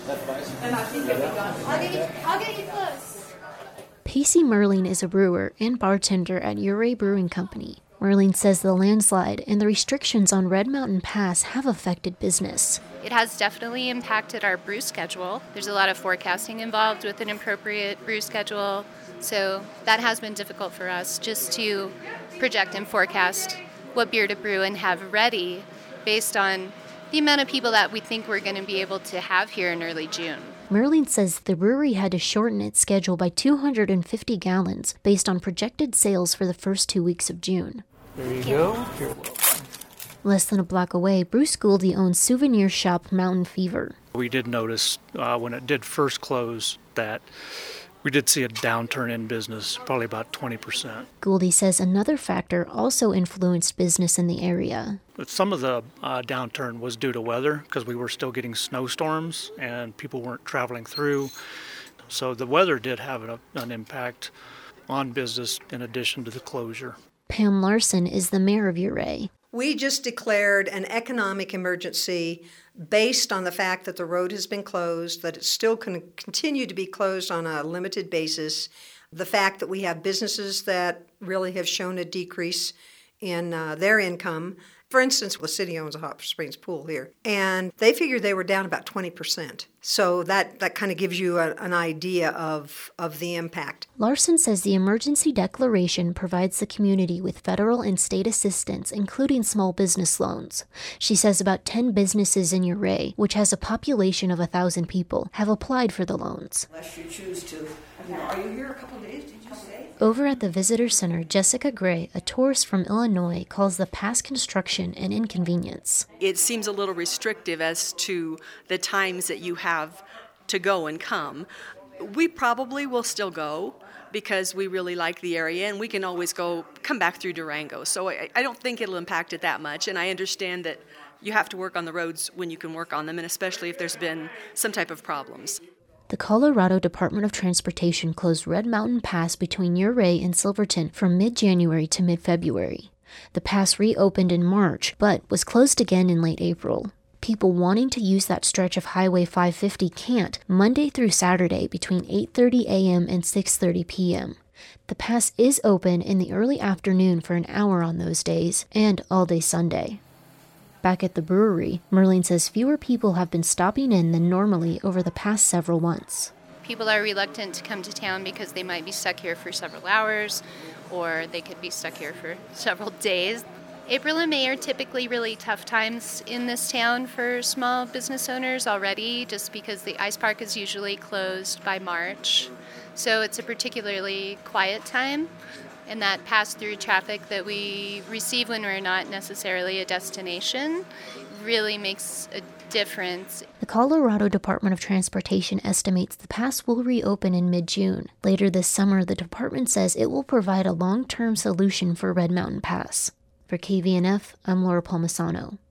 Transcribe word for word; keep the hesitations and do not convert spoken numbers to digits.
And I think it'll be gone. I'll get you, I'll get you close. Pacey Merling is a brewer and bartender at Ouray Brewing Company. Merling says the landslide and the restrictions on Red Mountain Pass have affected business. It has definitely impacted our brew schedule. There's a lot of forecasting involved with an appropriate brew schedule, so that has been difficult for us just to project and forecast what beer to brew and have ready based on the amount of people that we think we're going to be able to have here in early June. Merling says the brewery had to shorten its schedule by two hundred fifty gallons based on projected sales for the first two weeks of June. There you go. You're welcome. Less than a block away, Bruce Gouldy owns souvenir shop Mountain Fever. We did notice uh, when it did first close that we did see a downturn in business, probably about twenty percent. Gouldy says another factor also influenced business in the area. But some of the uh, downturn was due to weather because we were still getting snowstorms and people weren't traveling through. So the weather did have an, an impact on business in addition to the closure. Pam Larson is the mayor of Ouray. We just declared an economic emergency based on the fact that the road has been closed, that it's still going to continue to be closed on a limited basis, the fact that we have businesses that really have shown a decrease in uh, their income. For instance, the city owns a hot springs pool here, and they figured they were down about twenty percent. So that, that kind of gives you a, an idea of, of the impact. Larson says the emergency declaration provides the community with federal and state assistance, including small business loans. She says about ten businesses in Ouray, which has a population of one thousand people, have applied for the loans. Unless you choose to. You know, are you here a couple days? Did you say? Over at the Visitor Center, Jessica Gray, a tourist from Illinois, calls the pass construction an inconvenience. It seems a little restrictive as to the times that you have to go and come. We probably will still go because we really like the area and we can always go come back through Durango. So I, I don't think it'll impact it that much, and I understand that you have to work on the roads when you can work on them, and especially if there's been some type of problems. The Colorado Department of Transportation closed Red Mountain Pass between Ouray and Silverton from mid-January to mid-February. The pass reopened in March, but was closed again in late April. People wanting to use that stretch of Highway five fifty can't Monday through Saturday between eight thirty a.m. and six thirty p.m. The pass is open in the early afternoon for an hour on those days and all day Sunday. Back at the brewery, Merling says fewer people have been stopping in than normally over the past several months. People are reluctant to come to town because they might be stuck here for several hours, or they could be stuck here for several days. April and May are typically really tough times in this town for small business owners already, just because the ice park is usually closed by March. So it's a particularly quiet time. And that pass-through traffic that we receive when we're not necessarily a destination really makes a difference. The Colorado Department of Transportation estimates the pass will reopen in mid-June. Later this summer, the department says it will provide a long-term solution for Red Mountain Pass. For K V N F, I'm Laura Palmisano.